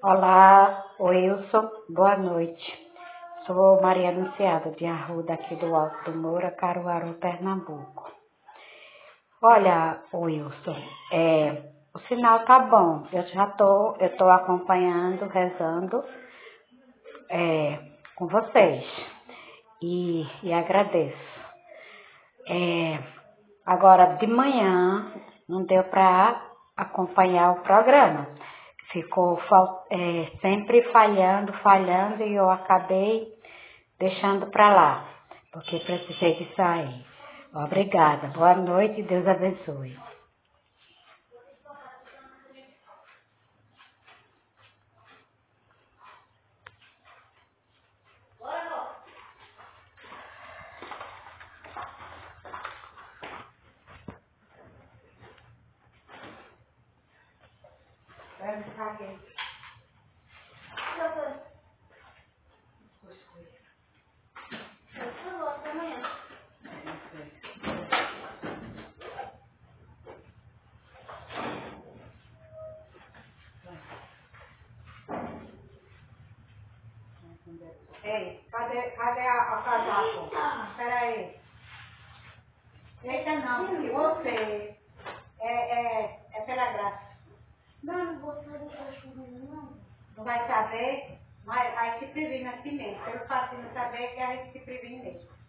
Olá, Wilson, boa noite. Sou Maria Anunciada de Arruda, aqui do Alto do Moura, Caruaru, Pernambuco. Olha, Wilson, o sinal tá bom. Eu tô acompanhando, rezando com vocês e agradeço. É, Agora, de manhã, não deu para acompanhar o programa. Ficou sempre falhando e eu acabei deixando para lá, porque precisei de sair. Obrigada. Boa noite e Deus abençoe. Ei, cadê a casaco? Espera aí. Eita não, porque você é pela graça. Não vou saber não. Não vai saber, mas aí se previne assim mesmo. Pelo fato de não saber, que a gente se previne mesmo.